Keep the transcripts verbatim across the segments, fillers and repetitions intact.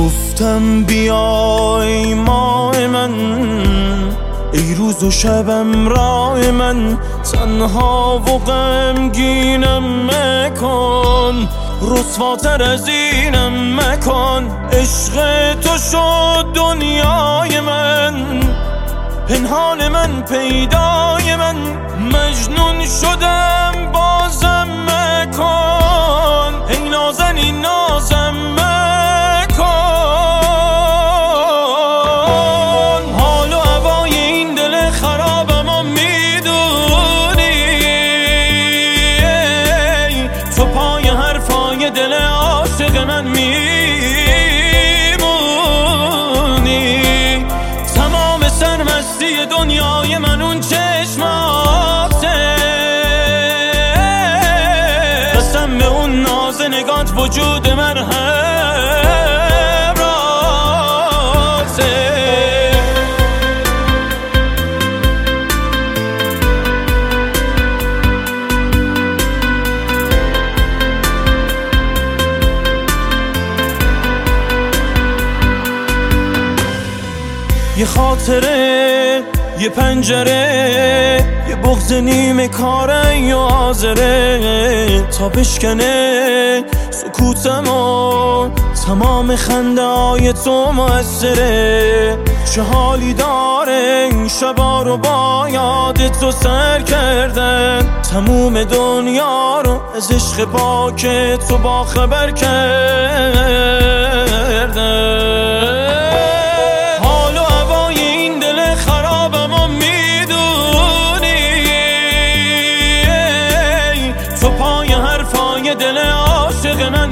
گفتم بیای ماه من، ای روز و شبم راه من، تنها و غمگینم مکن، رسواتر از اینم مکن. عشق تو شد دنیای من، پنهان من پیدای من، مجنون شدم بازم مکن، ای نازنین نازم مکن. حال و هوای این دل خرابم و میدونی، تو پای حرفای دل عاشق من میمونی. تمام سرمستی دنیای من اون چشماته، قسم به اون ناز نگات وجود من همراهته. یه خاطره، یه پنجره، یه بغض نیمه کاره یا آزره، تا بشکنه سکوتمو تمام خنده های تو مؤثره. چه حالی داره این شبا رو با یاد تو سر کردن، تموم دنیا رو از عشق پاک تو با خبر کردن. دل عاشق من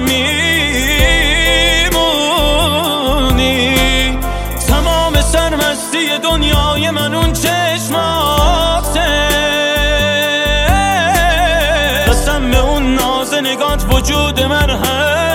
میمونی. تمام سرمستی دنیای من اون چشماته، قسم به اون ناز نگات وجود من هست.